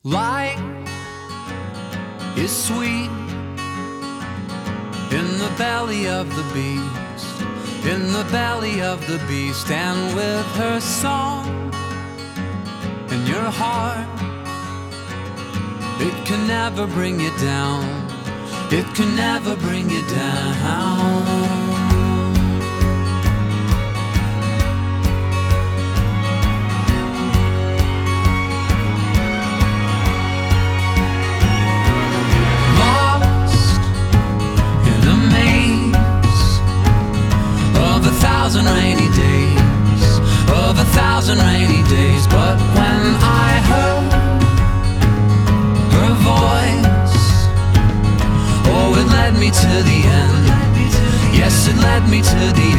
Light is sweet in the belly of the beast, in the belly of the beast, and with her song in your heart, it can never bring you down, it can never bring you down. Rainy days, of 1,000 rainy days, but when I heard her voice, oh, it led me to the end. Yes, it led me to the